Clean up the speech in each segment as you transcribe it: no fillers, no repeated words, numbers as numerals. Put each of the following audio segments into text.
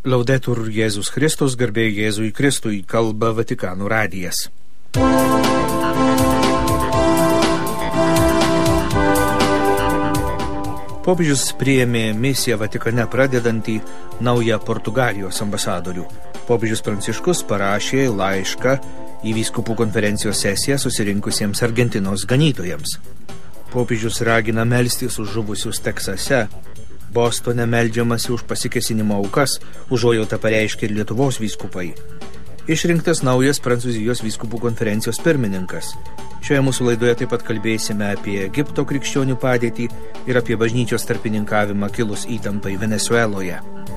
Laudetur Jėzus Kristus, garbė Jėzui Kristui, kalba Vatikano radijas. Popiežius priėmė misiją Vatikane pradedantį naują Portugalijos ambasadorių. Popiežius Pranciškus parašė laišką į vyskupų konferencijos sesiją susirinkusiems Argentinos ganytojams. Popiežius ragina melstis už žuvusius Teksase. Bostone meldžiamasi už pasikėsinimo aukas, užuojautą pareiškė ir Lietuvos vyskupai. Išrinktas naujas Prancūzijos vyskupų konferencijos pirmininkas. Šioje mūsų laidoje taip pat kalbėsime apie Egipto krikščionių padėtį ir apie bažnyčios tarpininkavimą kilus įtampai Venesueloje.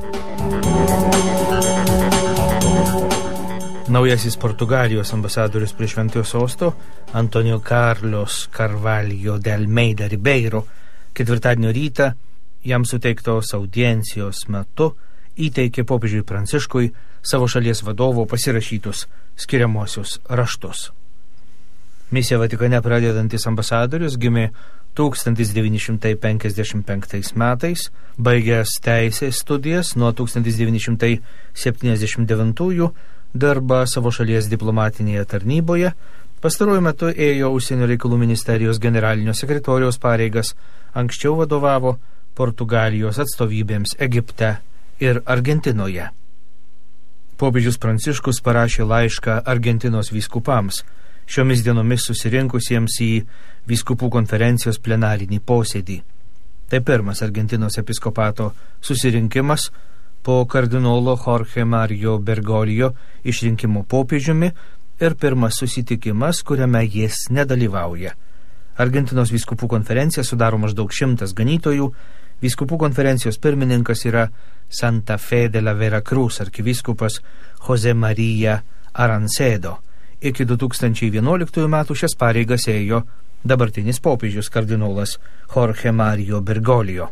Naujasis Portugalijos ambasadorius prie Šventojo Sosto, Antônio Carlos Carvalho de Almeida Ribeiro, ketvirtadienio rytą jam suteiktos audiencijos metu įteikė popiežiui Pranciškui savo šalies vadovo pasirašytus skiriamosius raštus. Misiją Vatikane pradedantis ambasadorius gimė 1955 metais, baigęs teisės studijas nuo 1979 dirba savo šalies diplomatinėje tarnyboje, pastaruoju metu ėjo Užsienio reikalų ministerijos generalinio sekretoriaus pareigas, anksčiau vadovavo Portugalijos atstovybėms Egipte ir Argentinoje. Popiežius Pranciškus parašė laišką Argentinos vyskupams, šiomis dienomis susirinkusiems į vyskupų konferencijos plenarinį posėdį. Tai pirmas Argentinos episkopato susirinkimas po kardinolo Jorge Mario Bergoglio išrinkimo popiežiumi ir pirmas susitikimas, kuriame jis nedalyvauja. Argentinos vyskupų konferencija sudaro maždaug 100 ganytojų. Vyskupų konferencijos pirmininkas yra Santa Fe de la Veracruz arkivyskupas José María Arancedo. Iki 2011 metų šias pareigas ėjo dabartinis popiežius kardinolas Jorge Mario Bergoglio.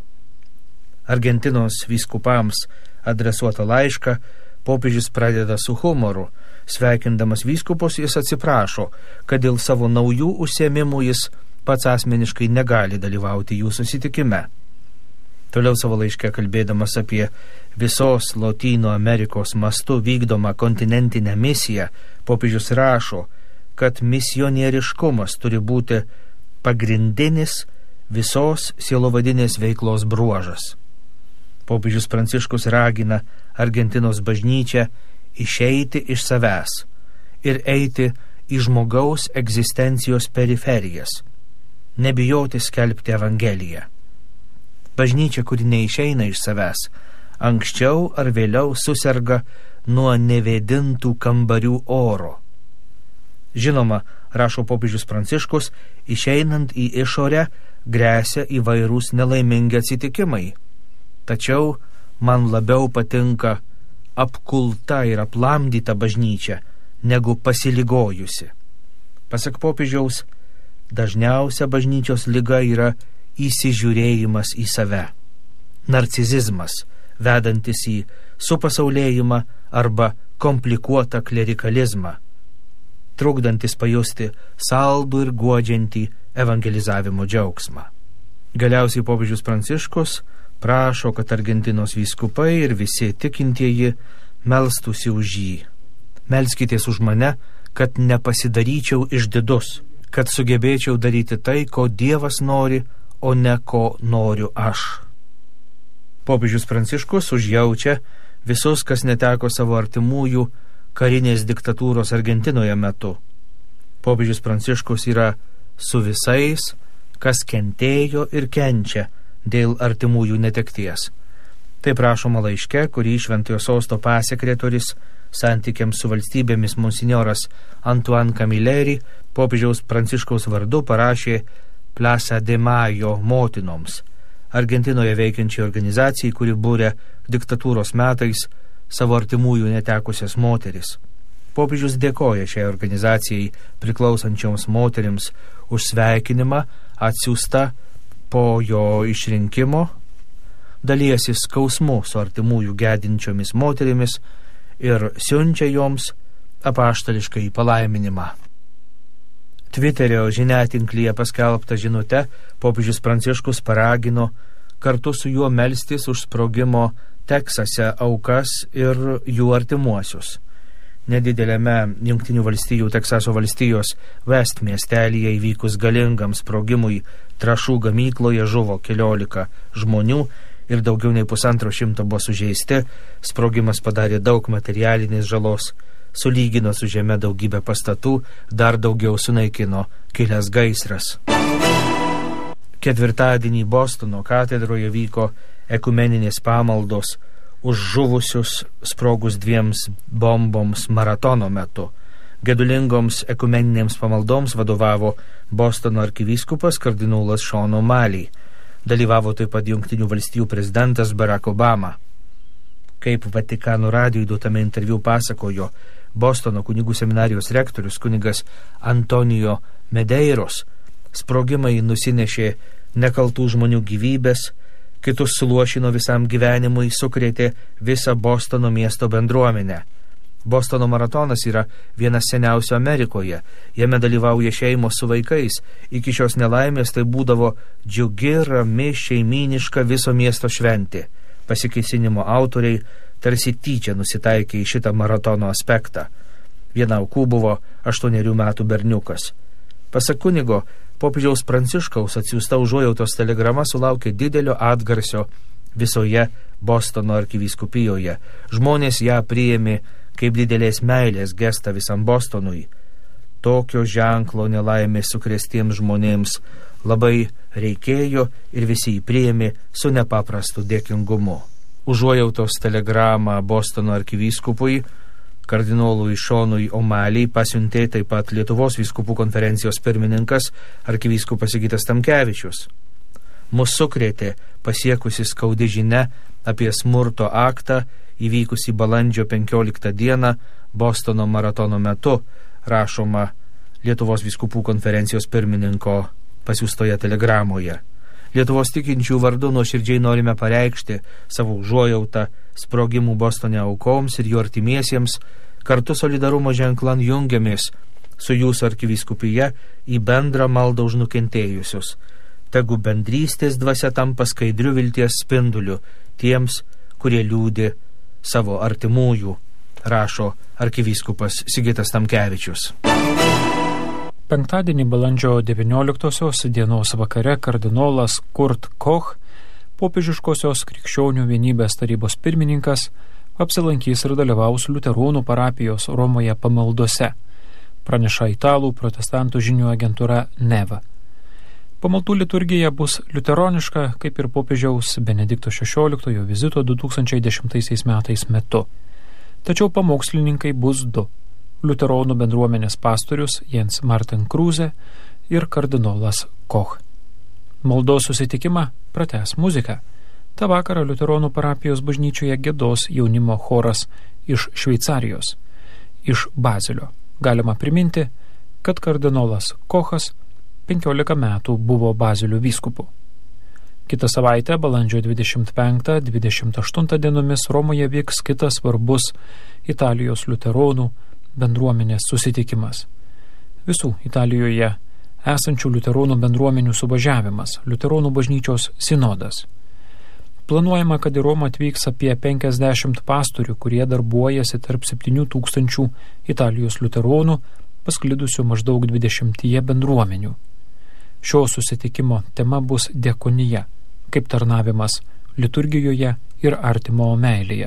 Argentinos vyskupams adresuotą laišką popiežius pradeda su humoru. Sveikindamas vyskupus jis atsiprašo, kad dėl savo naujų užsiėmimų jis pats asmeniškai negali dalyvauti jų susitikime. Toliau savo laiške kalbėdamas apie visos Lotynų Amerikos mastu vykdomą kontinentinę misiją, popiežius rašo, kad misionieriškumas turi būti pagrindinis visos sielovadinės veiklos bruožas. Popiežius Pranciškus ragina Argentinos bažnyčią išeiti iš savęs ir eiti į žmogaus egzistencijos periferijas, nebijoti skelbti Evangeliją. Bažnyčia, kuri neišeina iš savęs, anksčiau ar vėliau suserga nuo nevėdintų kambarių oro. Žinoma, rašo popiežius Pranciškus, išeinant į išorę gresia įvairūs nelaimingi atsitikimai. Tačiau man labiau patinka apkulta ir aplamdyta bažnyčia, negu pasiligojusi. Pasak popiežiaus, dažniausia bažnyčios liga yra įsižiūrėjimas į save, narcizizmas, vedantis į supasaulėjimą arba komplikuotą klerikalizmą, trukdantis pajusti saldų ir guodžiantį evangelizavimo džiaugsmą. Galiausiai popiežius Pranciškus prašo, kad Argentinos vyskupai ir visi tikintieji melstųsi už jį. Melskitės už mane, kad nepasidaryčiau išdidus, kad sugebėčiau daryti tai, ko Dievas nori, o ne ko noriu aš. Popiežius Pranciškus užjaučia visus, kas neteko savo artimųjų karinės diktatūros Argentinoje metu. Popiežius Pranciškus yra su visais, kas kentėjo ir kenčia dėl artimųjų netekties. Taip rašoma laiške, kurį Šventojo Sosto pasekretorius santykiams su valstybėmis monsinjoras Antoine Camilleri popiežiaus Pranciškaus vardu parašė Plaza de Mayo motinoms, Argentinoje veikiančiai organizacijai, kuri būrė diktatūros metais savo artimųjų netekusias moteris. Popiežius dėkoja šiai organizacijai priklausančioms moterims už sveikinimą atsiųstą po jo išrinkimo, dalijasi skausmu su artimųjų gedinčiomis moterimis ir siunčia joms apaštališkai palaiminimą. Twitterio žiniatinklyje paskelbtą žinutę popiežius Pranciškus paragino kartu su juo melstis už sprogimo Teksase aukas ir jų artimuosius. Nedidelėme Jungtinių valstijų Teksaso valstijos West miestelyje įvykus galingam sprogimui trąšų gamykloje žuvo 14 žmonių ir daugiau nei 150 buvo sužeisti. Sprogimas padarė daug materialinės žalos, sulygino su žeme daugybę pastatų, dar daugiau sunaikino kilęs gaisras. Ketvirtadienį Bostono katedroje vyko ekumeninės pamaldos už žuvusius sprogus 2 bomboms maratono metu. Gedulingoms ekumeninėms pamaldoms vadovavo Bostono arkivyskupas kardinolas Sean O'Malley. Dalyvavo taip pat Jungtinių valstijų prezidentas Barack Obama. Kaip Vatikano radijui duotame interviu pasakojo Bostono kunigų seminarijos rektorius kunigas Antonijo Medeiros, sprogimai nusinešė nekaltų žmonių gyvybės, kitus suluošino visam gyvenimui, sukrėtė visą Bostono miesto bendruomenę. Bostono maratonas yra vienas seniausių Amerikoje. Jame dalyvauja šeimos su vaikais. Iki šios nelaimės tai būdavo džiugi, rami, šeimyniška viso miesto šventė. Pasikėsinimo autoriai tarsi tyčia nusitaikė į šitą maratono aspektą. Viena aukų buvo 8 metų berniukas. Pasak kunigo, popiežiaus Pranciškaus atsiųsta užuojautos telegrama sulaukė didelio atgarsio visoje Bostono arkivyskupijoje. Žmonės ją priėmė kaip didelės meilės gestą visam Bostonui. Tokio ženklo nelaimės sukrėstiems žmonėms labai reikėjo ir visi jį priėmė su nepaprastu dėkingumu. Užuojautos telegramą Bostono arkivyskupui kardinolui Seanui O'Malley pasiuntė taip pat Lietuvos vyskupų konferencijos pirmininkas arkivyskupas Sigitas Tamkevičius. Mus sukrėtė pasiekusi skaudi žinia apie smurto aktą įvykusi balandžio 15 dieną Bostono maratono metu, rašoma Lietuvos vyskupų konferencijos pirmininko pasiųstoje telegramoje. Lietuvos tikinčių vardu nuoširdžiai norime pareikšti savo užuojautą sprogimų Bostone aukoms ir jų artimiesiems, kartu solidarumo ženklan jungiamės su jūsų arkivyskupija į bendrą maldą už nukentėjusius. Tegu bendrystės dvasia tampa skaidriu vilties spinduliu tiems, kurie liūdi savo artimųjų, rašo arkivyskupas Sigitas Tamkevičius. Penktadienį balandžio 19 dienos vakare kardinolas Kurt Koch, popiežiškosios krikščionių vienybės tarybos pirmininkas, apsilankys ir dalyvaus liuteronų parapijos Romoje pamaldose, praneša italų protestantų žinių agentūra Neva. Pamaldų liturgija bus liuteroniška, kaip ir popiežiaus Benedikto XVI vizito 2010 metais metu. Tačiau pamokslininkai bus 2. Liuteronų bendruomenės pastorius Jens Martin Kruse ir kardinolas Koch. Maldos susitikimą pratęs muzika. Ta vakarą liuteronų parapijos bažnyčioje giedos jaunimo choras iš Šveicarijos, iš Bazilio. Galima priminti, kad kardinolas Kochas 15 metų buvo Bazilio vyskupu. Kitą savaitę, balandžio 25-28 dienomis, Romoje vyks kitas svarbus Italijos liuteronų bendruomenės susitikimas. Visų Italijoje esančių liuteronų bendruomenių suvažiavimas, liuteronų bažnyčios sinodas. Planuojama, kad į Romą atvyks apie 50 pastorių, kurie darbuojasi tarp 7000 Italijos liuteronų, pasklidusių maždaug 20 bendruomenių. Šio susitikimo tema bus diakonija, kaip tarnavimas liturgijoje ir artimo meilėje.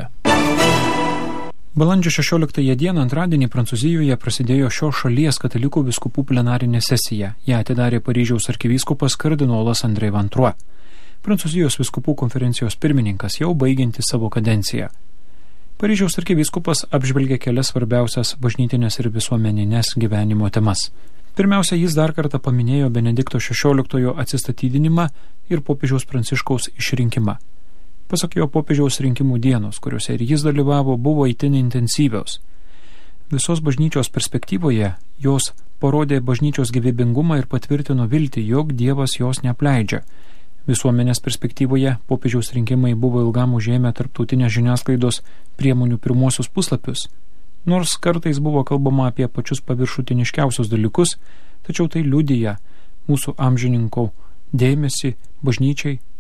Balandžio 16 dieną antradienį Prancūzijoje prasidėjo šios šalies katalikų vyskupų plenarinė sesija. Ją atidarė Paryžiaus arkivyskupas kardinolas André Van Troy. Prancūzijos vyskupų konferencijos pirmininkas jau baigianti savo kadenciją. Paryžiaus arkivyskupas apžvelgė kelias svarbiausias bažnytinės ir visuomeninės gyvenimo temas. Pirmiausia, jis dar kartą paminėjo Benedikto XVI atsistatydinimą ir popiežiaus Pranciškaus išrinkimą. Pasak jo, popiežiaus rinkimų dienos, kuriuose ir jis dalyvavo, buvo itin intensyvios. Visos bažnyčios perspektyvoje jos parodė bažnyčios gyvybingumą ir patvirtino viltį, jog Dievas jos neapleidžia. Visuomenės perspektyvoje popiežiaus rinkimai buvo ilgam užėmę tarptautinės žiniasklaidos priemonių pirmuosius puslapius. Nors kartais buvo kalbama apie pačius paviršutiniškiausius dalykus, tačiau tai liudija mūsų amžininkų dėmesį bažnyčiai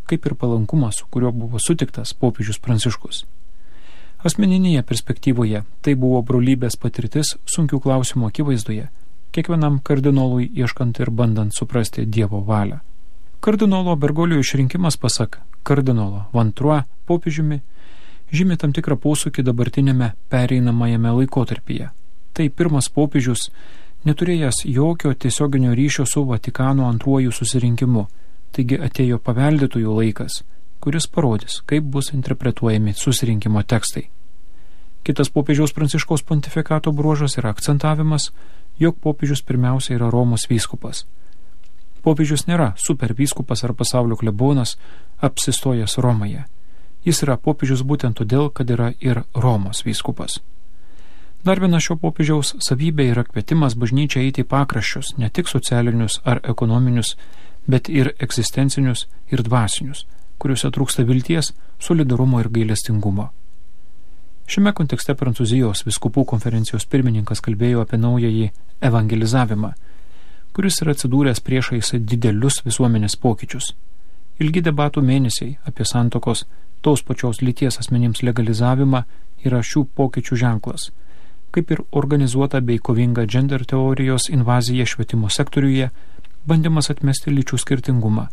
kaip ir palankumas, su kuriuo buvo sutiktas popiežius Pranciškus. Asmeninėje perspektyvoje tai buvo brolybės patirtis sunkių klausimų akivaizdoje, kiekvienam kardinolui ieškant ir bandant suprasti Dievo valią. Kardinolo Bergolio išrinkimas pasak kardinolo Vantrua popiežiumi žymi tam tikrą posūkį dabartinėme pereinamajame laikotarpyje. Tai pirmas popiežius, neturėjęs jokio tiesioginio ryšio su Vatikano antruoju susirinkimu, taigi atėjo paveldėtojų laikas, kuris parodys, kaip bus interpretuojami susirinkimo tekstai. Kitas popiežiaus Pranciškaus pontifikato bruožas yra akcentavimas, jog popiežius pirmiausia yra Romos vyskupas. Popiežius nėra supervyskupas ar pasaulio klebonas, apsistojęs Romoje. Jis yra popiežius būtent todėl, kad yra ir Romos vyskupas. Dar viena šio popiežiaus savybė yra kvietimas bažnyčią eiti į pakraščius, ne tik socialinius ar ekonominius, bet ir egzistencinius ir dvasinius, kuriuose trūksta vilties, solidarumo ir gailestingumo. Šiame kontekste Prancūzijos vyskupų konferencijos pirmininkas kalbėjo apie naująjį evangelizavimą, kuris yra atsidūręs priešais didelius visuomenės pokyčius. Ilgi debatų mėnesiai apie santuokos tos pačios lyties asmenims legalizavimą yra šių pokyčių ženklas, kaip ir organizuota bei kovinga gender teorijos invazija švietimo sektoriuje, bandymas atmesti lyčių skirtingumą.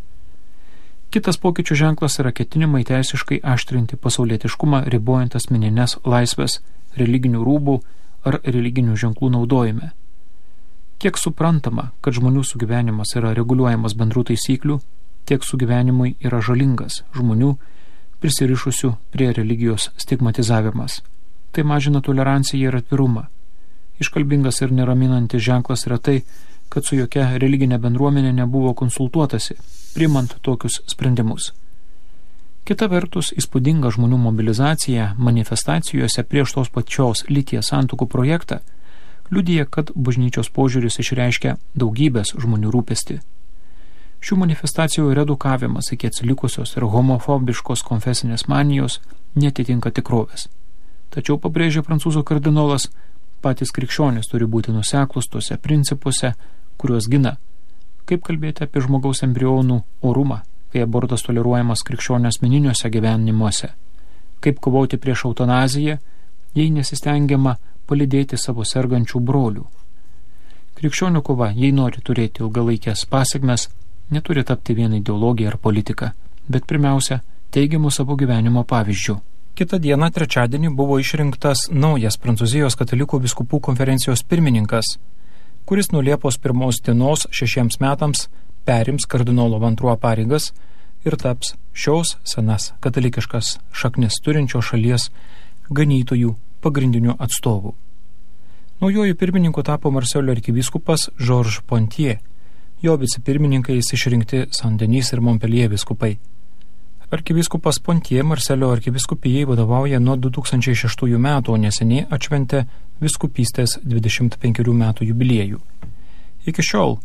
Kitas pokyčių ženklas yra ketinimai teisiškai aštrinti pasaulietiškumą, ribojant asmeninės laisvės, religinių rūbų ar religinių ženklų naudojime. Kiek suprantama, kad žmonių sugyvenimas yra reguliuojamas bendrų taisyklių, tiek sugyvenimui yra žalingas žmonių prisirišusių prie religijos stigmatizavimas. Tai mažina toleranciją ir atvirumą. Iškalbingas ir neraminantis ženklas yra tai, kad su jokia religinė bendruomenė nebuvo konsultuotasi, priimant tokius sprendimus. Kita vertus, įspūdinga žmonių mobilizacija manifestacijose prieš tos pačios lyties santuokų projektą liudija, kad bažnyčios požiūris išreiškia daugybės žmonių rūpestį. Šių manifestacijų redukavimas iki atsilikusios ir homofobiškos konfesinės manijos netitinka tikrovės. Tačiau, pabrėžė prancūzų kardinolas, patys krikščionys turi būti nuseklūs tuose principuose, kuriuos gina. Kaip kalbėti apie žmogaus embrionų orumą, kai abortas toleruojamas krikščionio asmeniniuose gyvenimuose? Kaip kovoti prieš eutanaziją, jei nesistengiama palydėti savo sergančių brolių? Krikščionių kova, jei nori turėti ilgalaikės pasekmes, neturi tapti vien ideologija ar politika, bet pirmiausia, teigiamų savo gyvenimo pavyzdžių. Kitą dieną, trečiadienį, buvo išrinktas naujas Prancūzijos katalikų vyskupų konferencijos pirmininkas, kuris nuo Liepos 1 dienos 6 metams perims kardinolo Vantrua pareigas ir taps šios senas katalikiškas šaknis turinčios šalies ganytojų pagrindiniu atstovu. Naujuoju pirmininku tapo Marselio arkivyskupas Georges Pontier, jo vicepirmininkais išrinkti Saint-Denis ir Montpellier vyskupai. Arkivyskupas Pontier Marselio arkivyskupijai vadovauja nuo 2006 metų, o neseniai atšventė vyskupystės 25 metų jubiliejų. Iki šiol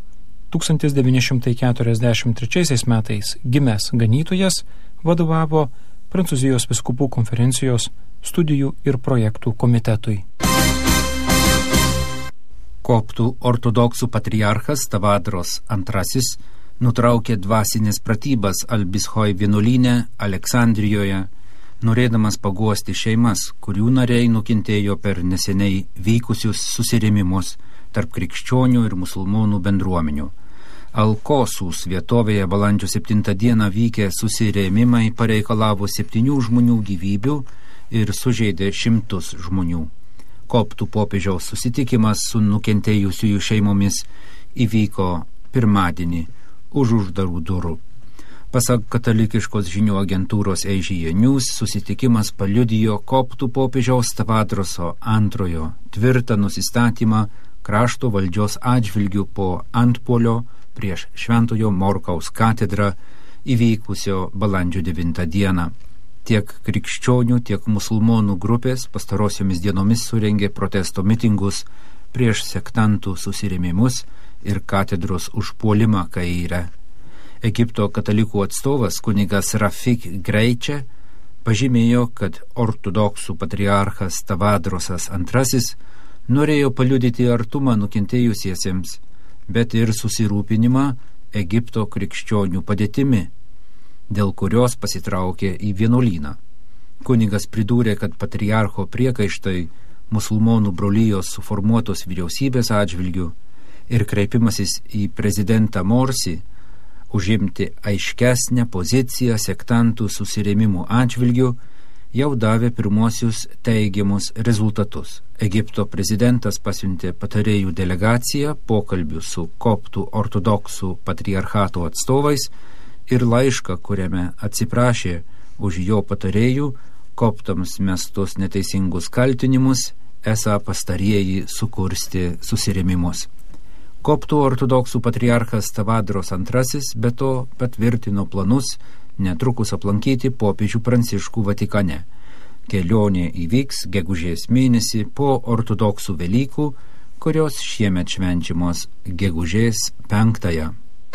1943 metais gimęs ganytojas vadovavo Prancūzijos vyskupų konferencijos studijų ir projektų komitetui. Koptų ortodoksų patriarchas Tavadros II nutraukė dvasinės pratybas Albishoj vienuolyne Aleksandrijoje, norėdamas paguosti šeimas, kurių nariai nukentėjo per neseniai vykusius susirėmimus tarp krikščionių ir musulmonų bendruomenių. Alkosūs vietovėje balandžio 7 dieną vykę susirėmimai pareikalavo 7 žmonių gyvybių ir sužeidė 100 žmonių. Koptų popiežiaus susitikimas su nukentėjusiųjų šeimomis įvyko pirmadienį už uždarų durų. Pasak katalikiškos žinių agentūros Asia News, susitikimas paliudijo koptų popiežiaus Tavadroso II tvirtą nusistatymą krašto valdžios atžvilgių po antpuolio prieš Šventojo Morkaus katedrą įvykusio balandžio 9 dieną. Tiek krikščionių, tiek musulmonų grupės pastarosiomis dienomis surengė protesto mitingus prieš sektantų susirėmimus ir katedros užpuolimą Kaire. Egipto katalikų atstovas kunigas Rafik Greiče pažymėjo, kad ortodoksų patriarchas Tavadrosas II norėjo paliudyti artumą nukentėjusiesiems, bet ir susirūpinimą Egipto krikščionių padėtimi. dėl kurios pasitraukė į vienuolyną. Kunigas pridūrė, kad patriarcho priekaištai musulmonų brolijos suformuotos vyriausybės atžvilgių ir kreipimasis į prezidentą Morsi užimti aiškesnę poziciją sektantų susirėmimų atžvilgių jau davė pirmosius teigiamus rezultatus. Egipto prezidentas pasiuntė patarėjų delegaciją pokalbių su koptų ortodoksų patriarchato atstovais ir laišką, kuriame atsiprašė už jo patarėjų koptams mestus neteisingus kaltinimus, esą pastarieji sukurstė susirėmimus. Koptų ortodoksų patriarchas Tavadros II be to patvirtino planus netrukus aplankyti popiežių Pranciškų Vatikane. Kelionė įvyks gegužės mėnesį po ortodoksų Velykų, kurios šiemet švenčiamos gegužės 5.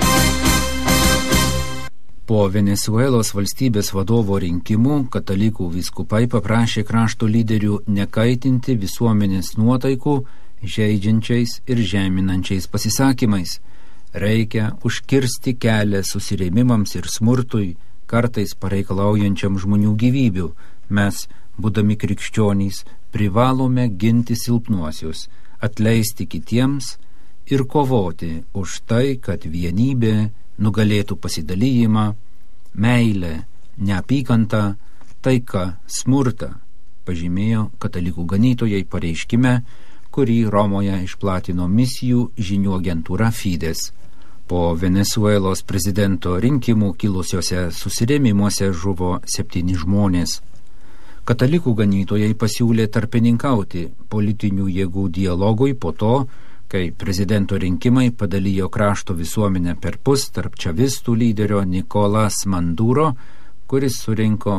Po Venesuelos valstybės vadovo rinkimų katalikų vyskupai paprašė krašto lyderių nekaitinti visuomenės nuotaikų žeidžiančiais ir žeminančiais pasisakymais. Reikia užkirsti kelią susirėmimams ir smurtui, kartais pareikalaujančiam žmonių gyvybių. Mes, būdami krikščionys, privalome ginti silpnuosius, atleisti kitiems ir kovoti už tai, kad vienybė nugalėtų pasidalijimą, meilę, neapykantą, taiką, smurtą, pažymėjo katalikų ganytojai pareiškime, kurį Romoje išplatino misijų žinių agentūra Fides. Po Venesuelos prezidento rinkimų kilusiuose susirėmimuose žuvo 7 žmonės. Katalikų ganytojai pasiūlė tarpininkauti politinių jėgų dialogui po to, kai prezidento rinkimai padalijo krašto visuomenę per pus tarp čavistų lyderio Nicolas Maduro, kuris surinko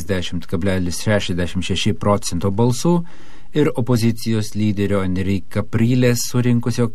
50,66% balsų, ir opozicijos lyderio Enrique Capriles surinkusio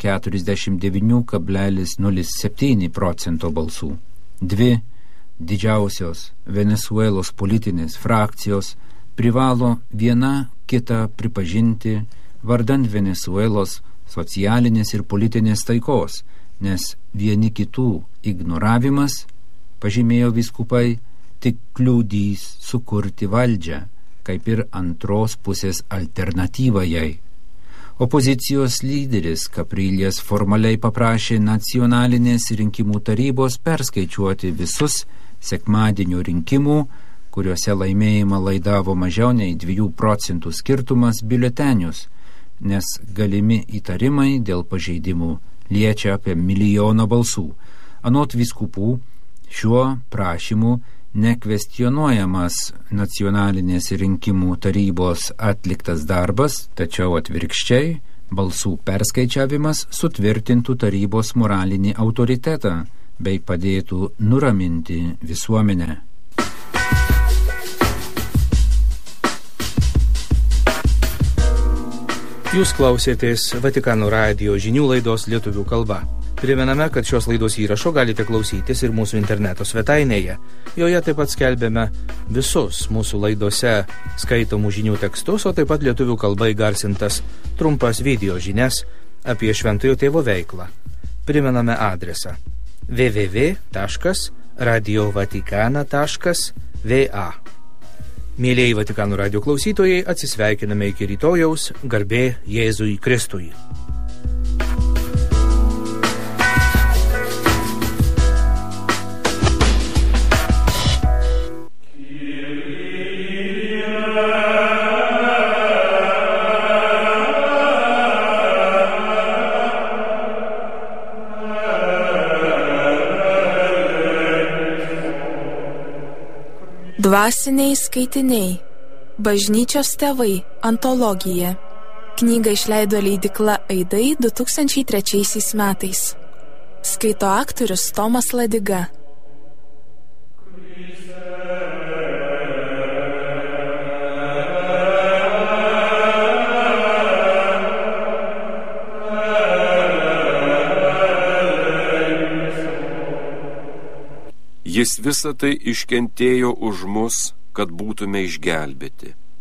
49,07% balsų. Dvi didžiausios Venesuelos politinės frakcijos privalo viena kitą pripažinti vardan Venesuelos socialinės ir politinės taikos, nes vieni kitų ignoravimas, pažymėjo vyskupai, tik kliudys sukurti valdžią, kaip ir antros pusės alternatyva jai. Opozicijos lyderis Capriles formaliai paprašė nacionalinės rinkimų tarybos perskaičiuoti visus sekmadienio rinkimų, kuriuose laimėjimą laidavo mažiau nei 2% skirtumas biuletenius, nes galimi įtarimai dėl pažeidimų liečia apie 1 milijoną balsų. Anot vyskupų, šiuo prašymu nekvestionuojamas nacionalinės rinkimų tarybos atliktas darbas, tačiau atvirkščiai balsų perskaičiavimas sutvirtintų tarybos moralinį autoritetą bei padėtų nuraminti visuomenę. Jūs klausėtės Vatikano radijo žinių laidos lietuvių kalba. Primename, kad šios laidos įrašo galite klausytis ir mūsų interneto svetainėje. Joje taip pat skelbėme visus mūsų laidose skaitomų žinių tekstus, o taip pat lietuvių kalba įgarsintas trumpas video žinias apie Šventojo Tėvo veiklą. Primename adresą www.radiovatikana.va. Mėlieji Vatikano radijo klausytojai, atsisveikiname iki rytojaus, garbė Jėzui Kristui. Dvasiniai skaitiniai. Bažnyčios tėvai. Antologija. Knygą išleido leidykla Aidai 2003 metais. Skaito aktorius Tomas Ladiga. Jis visą tai iškentėjo už mus, kad būtume išgelbėti.